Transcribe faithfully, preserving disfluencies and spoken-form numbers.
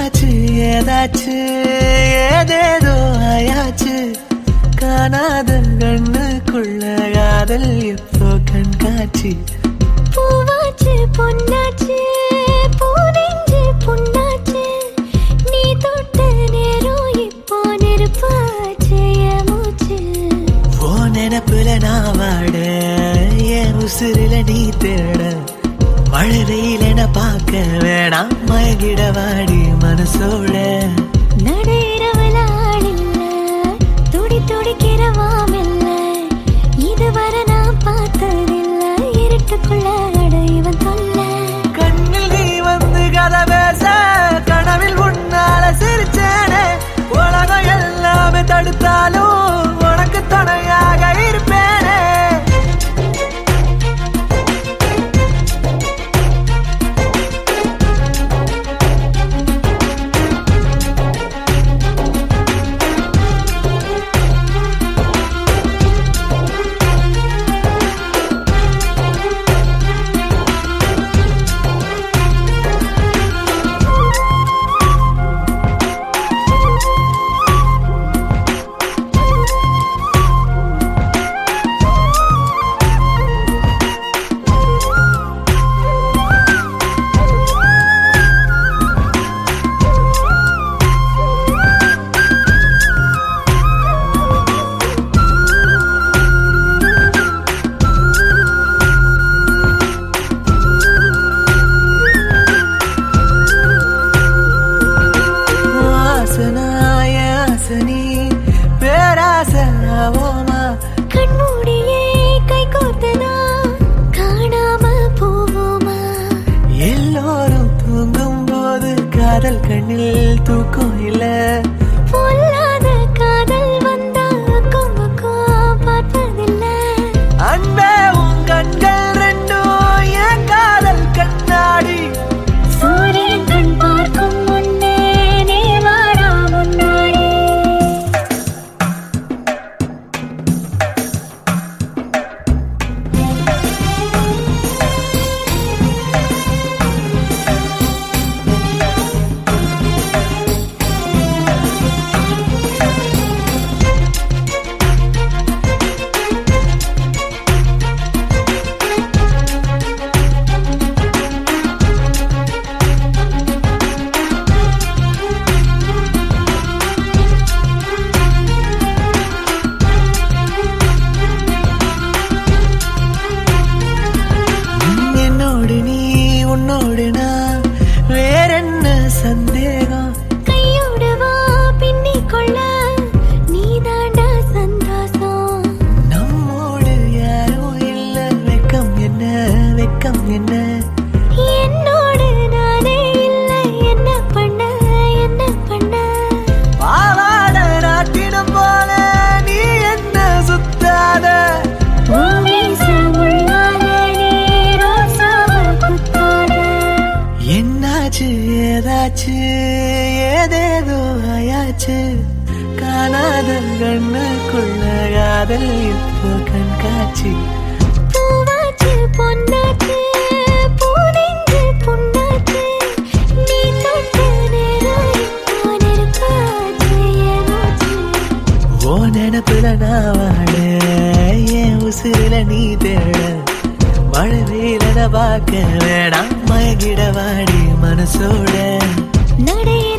என்னாச்சு ஏதாச்சு ஏதேதோ ஆயாச்சு காணாத கண்ணுக்குள்ள காதல் இப்போ கண்காட்சி பூவாச்சு பொன்னாச்சு பூனெஞ்சு புண்ணாச்சு நீ தொட்ட நேரம் இப்போ நெருப்பாச்சு என் மூச்சு ஓ நினப்புல நான் வாட என் உசுரில நீ தேட மழை வெயில் என பார்க்க வேணாம் மயங்கிட வாடி மனசோட நடையிறவளாடில்ல துடி துடிக்கிறவாமில்ல இதுவரை நான் பார்த்ததில்ல இருட்டுக்குள்ள அடைவன் தொல்ல கண்ணில் நீ வந்து கதை பேச கனவில் உன்னால சிரிச்சேனே உலகம் எல்லாமே தடுத்தாலும் உனக்கு துணையாக இருப்பேனே கண்மூடியே கை கோர்த்தனா காணாம போவோமா எல்லோரும் தூங்கும் போது காதல் கண்ணில் தூக்கம் இல்ல பொல்லாத காதல் வந்தா கொம்புக்கும் பார்ப்பதில்ல அன்பே உன் கண்கள் ரெண்டும் என் காதல் கண்ணாடி சூரியன் கண் பார்க்கும் முன்னே நீ வாடா முன்னாடி உன்னோடு நான் வேறென்ன சந்தேகம் கையோடு வா பின்னிக் கொள்ள நீ தாண்டா சந்தோஷம் நம்மோடு யாரும் இல்ல வெக்கம் என்ன வெக்கம் என்ன என்னோடு நானே இல்லை என்ன பண்ண என்ன பண்ண பாவாட நாட்டினம் போல நீ என்ன சுத்தாத என்னாச்சு ஏதாச்சு ஏதேதோ ஆயாச்சு காணாத கண்ணுக்குள்ள காதல் இப்போ கண்காட்சி பூவாச்சு பொன்னாச்சு பூனெஞ்சு புண்ணாச்சு நீ தொட்ட நேரம் இப்போ நெருப்பாச்சு என் மூச்சு ஓ நினப்புல நான் வாட என் உசுரில நீ தேட மழை வெயில பார்க்க வேணாம் மயங்கிட வாடி மனசோட நடைய